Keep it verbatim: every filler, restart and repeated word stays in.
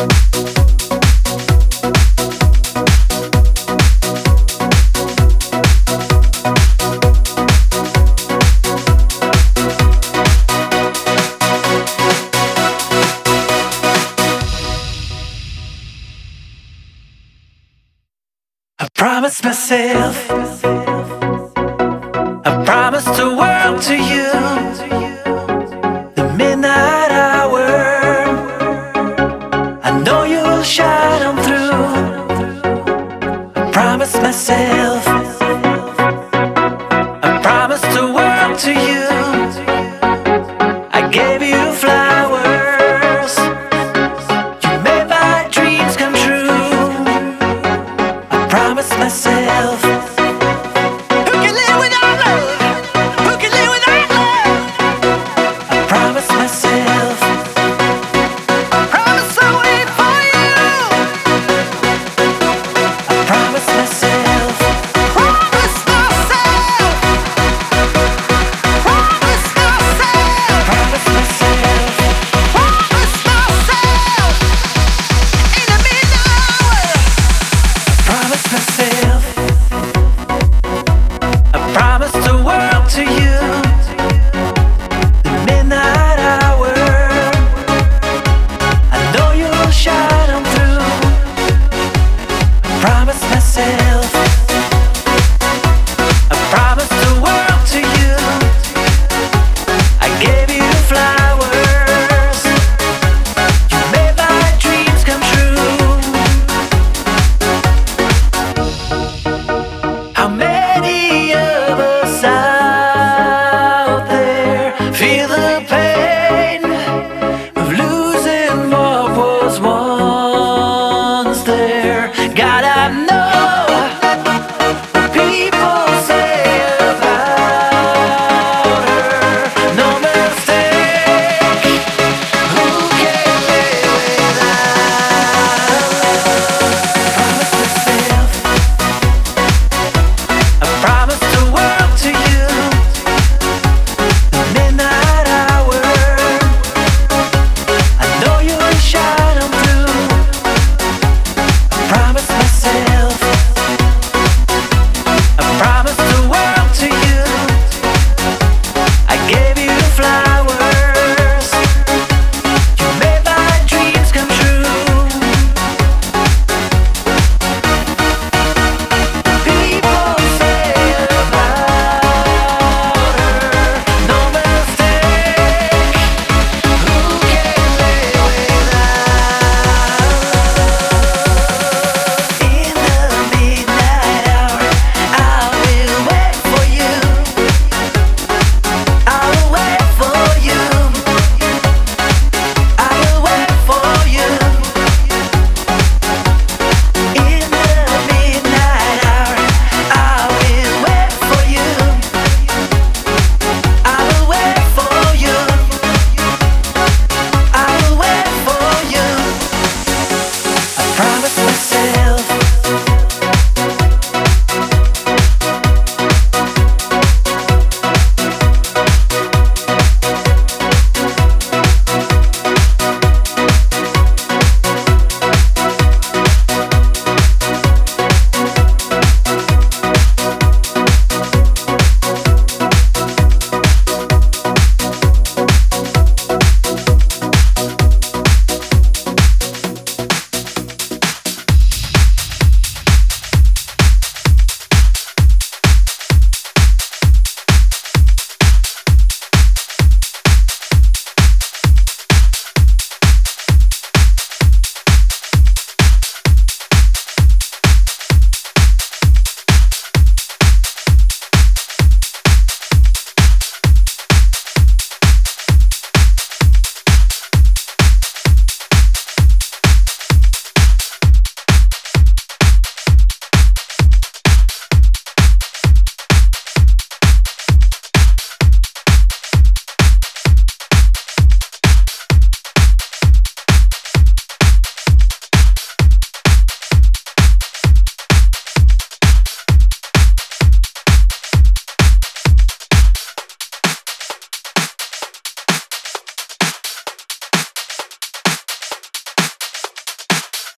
I promised myself, I promised the world to you. The midnight hour, I know you'll shine on through. I promised myself, I promised the world to you. I gave you flowers, you made my dreams come true. I promised myself, who can live without love? Who can live without love? I promised myself, I promised I'll wait for you. I promised myself, promised myself, promised myself, promised myself, promised myself. In the midnight hour, promised myself, I promised the world to you. The midnight hour, I know you'll shine.